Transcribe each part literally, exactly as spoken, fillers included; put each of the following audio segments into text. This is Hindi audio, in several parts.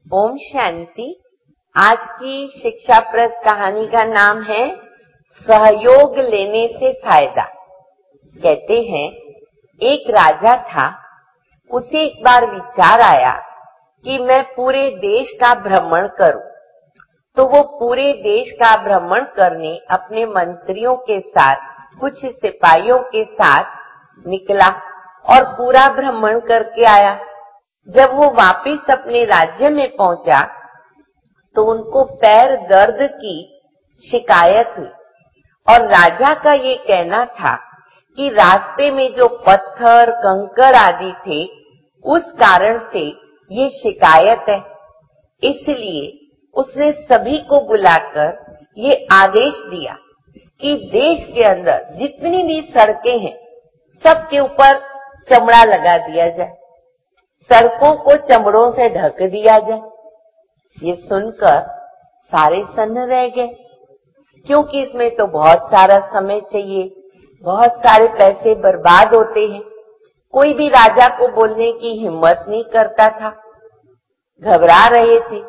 ओम शांति। आज की शिक्षाप्रद कहानी का नाम है सहयोग लेने से फायदा। कहते हैं एक राजा था, उसे एक बार विचार आया कि मैं पूरे देश का भ्रमण करूं। तो वो पूरे देश का भ्रमण करने अपने मंत्रियों के साथ, कुछ सिपाहियों के साथ निकला और पूरा भ्रमण करके आया। जब वो वापस अपने राज्य में पहुंचा तो उनको पैर दर्द की शिकायत हुई और राजा का ये कहना था कि रास्ते में जो पत्थर कंकड़ आदि थे उस कारण से ये शिकायत है। इसलिए उसने सभी को बुलाकर ये आदेश दिया कि देश के अंदर जितनी भी सड़कें हैं सबके ऊपर चमड़ा लगा दिया जाए, सड़कों को चमड़ों से ढक दिया जाए। ये सुनकर सारे सन्न रह गए, क्योंकि इसमें तो बहुत सारा समय चाहिए, बहुत सारे पैसे बर्बाद होते हैं। कोई भी राजा को बोलने की हिम्मत नहीं करता था, घबरा रहे थे।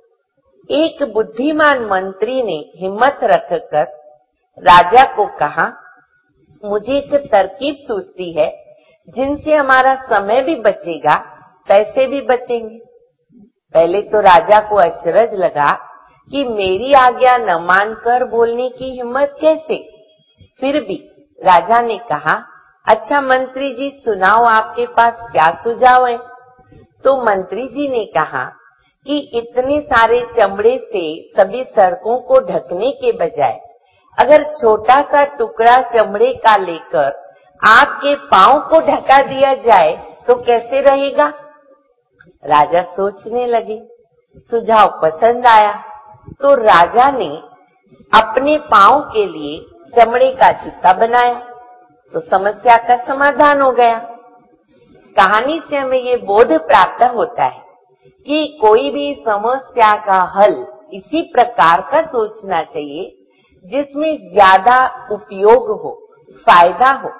एक बुद्धिमान मंत्री ने हिम्मत रखकर राजा को कहा, मुझे एक तरकीब सूझती है जिनसे हमारा समय भी बचेगा, पैसे भी बचेंगे। पहले तो राजा को अचरज लगा कि मेरी आज्ञा न मानकर बोलने की हिम्मत कैसे। फिर भी राजा ने कहा, अच्छा मंत्री जी सुनाओ, आपके पास क्या सुझाव है। तो मंत्री जी ने कहा कि इतने सारे चमड़े से सभी सड़कों को ढकने के बजाय अगर छोटा सा टुकड़ा चमड़े का लेकर आपके पांव को ढका दिया जाए तो कैसे रहेगा। राजा सोचने लगे, सुझाव पसंद आया तो राजा ने अपने पांव के लिए चमड़े का जूता बनाया तो समस्या का समाधान हो गया। कहानी से हमें ये बोध प्राप्त होता है कि कोई भी समस्या का हल इसी प्रकार का सोचना चाहिए जिसमें ज्यादा उपयोग हो, फायदा हो।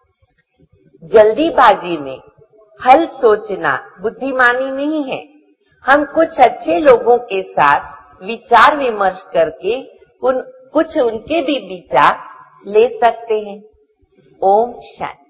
जल्दीबाजी में हल सोचना बुद्धिमानी नहीं है। हम कुछ अच्छे लोगों के साथ विचार विमर्श करके उन कुछ उनके भी विचार ले सकते हैं। ओम शांति।